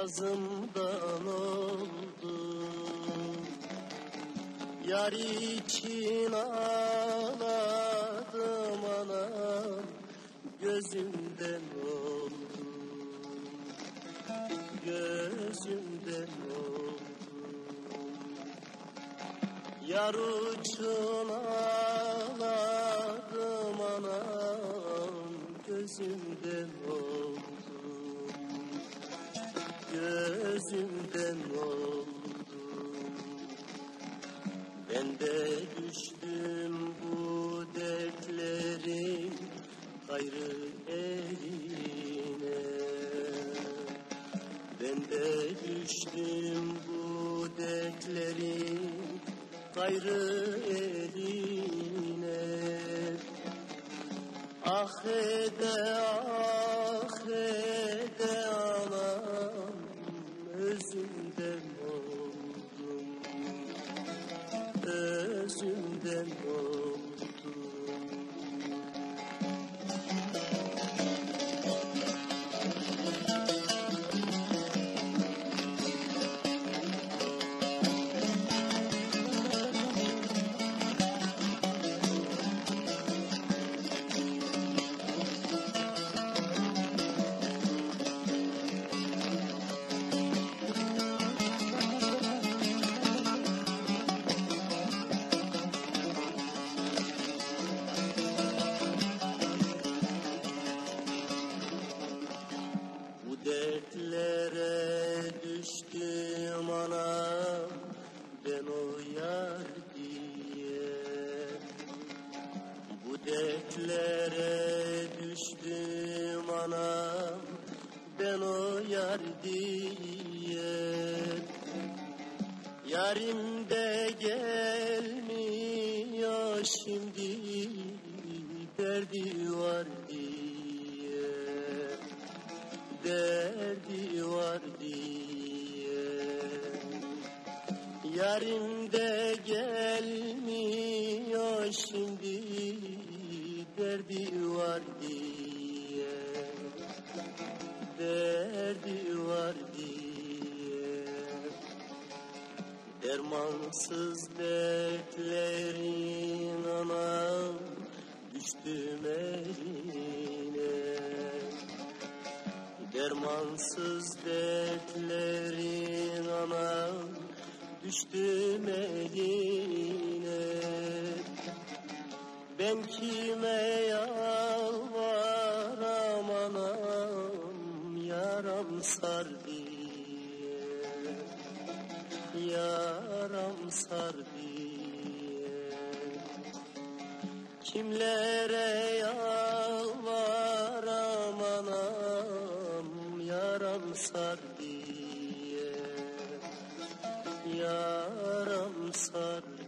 nazımdan oldu. Yar için ağladım anam, gözümden oldu, gözümden oldu. Yar için ağladım anam, gözümden oldu, gözümden oldu. Ben de düştüm bu dertlerin gayrı eline. Ben de düştüm bu dertlerin gayrı eline. Ah ede anam, özümden oldum, özümden oldum. Dertlere düştüm anam, ben o yar diye. Bu dertlere düştüm anam, ben o yar diye. Yarim de gelmiyor şimdi, derdi var diye, derdi var diye. Yarim de gelmiyor şimdi, derdi var diye, derdi var diye. Dermansız dertlerin anam, düştüm eline. Dermansız dertlerin anam, düştüm eline. Ben kime yalvaram anam, yaram sar diye, yaram sar diye. Kimlere yalvaram anam, yaram sar diye, yaram sar diye.